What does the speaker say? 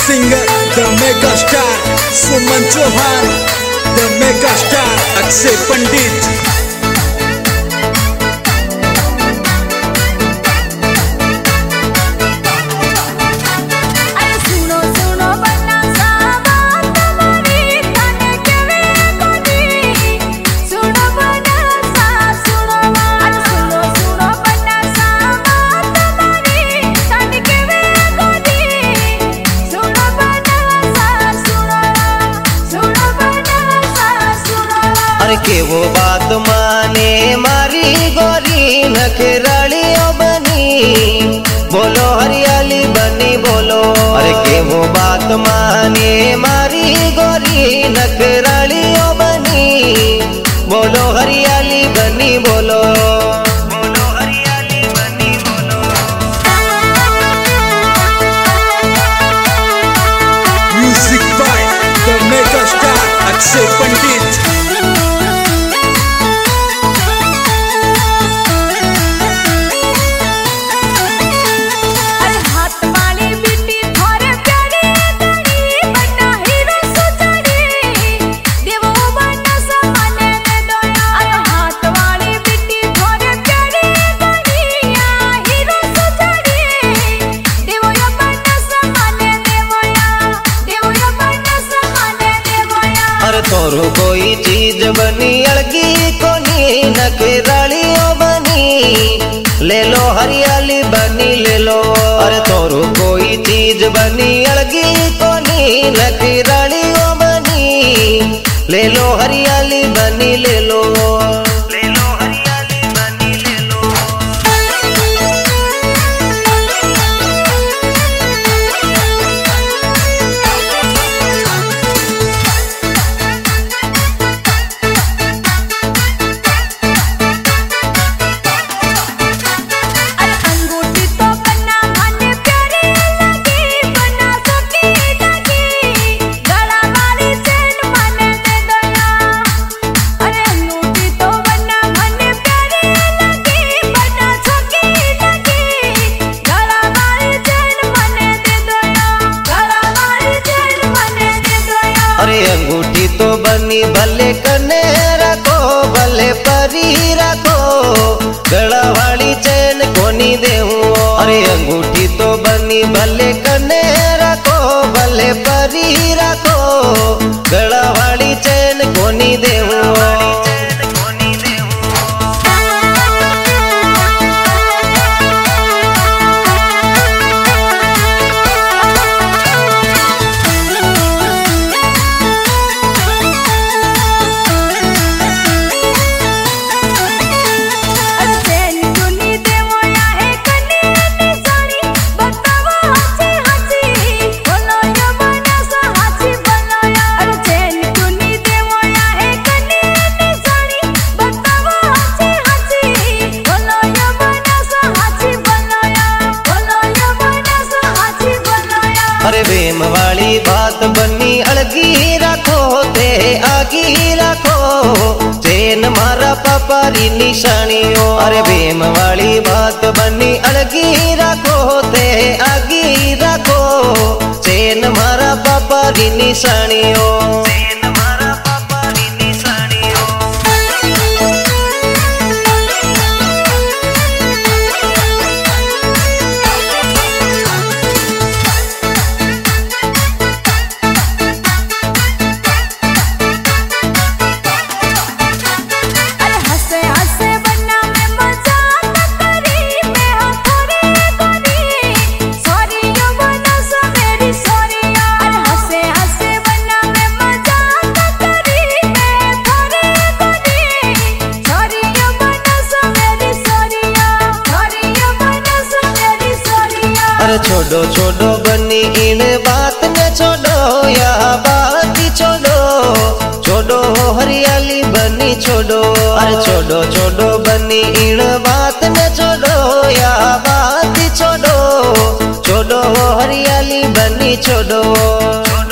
singer, the mega star Suman Chauhan, the mega star Akshay Pandit. के वो बात माने मारी गोरी नखरालियों बनी, बोलो हरियाली बनी बोलो। अरे के वो बात माने मारी गोरी नखरालियों बनी, बोलो हरियाली बनी बोलो। Music by the mega star Akshay Pandit. तोरू कोई चीज बनी अड़गी कोनी नखरालियों बनी, ले लो हरियाली बनी ले लो। अरे तोरू कोई चीज बनी अड़गी कोनी नखरालियों बनी, ले लो हरियाली बनी ले लो। अंगूठी तो बनी भले कने रखो भले परी रखो, गला वाली चैन कोनी देहूं। अरे अंगूठी तो बनी भले कने रखो भले परी रखो, गला वाली चैन कोनी देहूं। अरे वेम वाली बात बनी अड़गी रखो ते आगी रखो, चैन मारा पापा री निशानियों। अरे वेम वाली बात बनी अड़गी रखो ते आगी रखो, चैन मारा पापा री निशानियों। छोड़ो छोड़ो बनी इन बात ने छोड़ो या बात छोड़ो, छोड़ो हरियाली बनी छोड़ो। अरे छोड़ो छोड़ो बनी इन बात ने छोड़ो या बात छोड़ो, छोड़ो हरियाली बनी छोड़ो।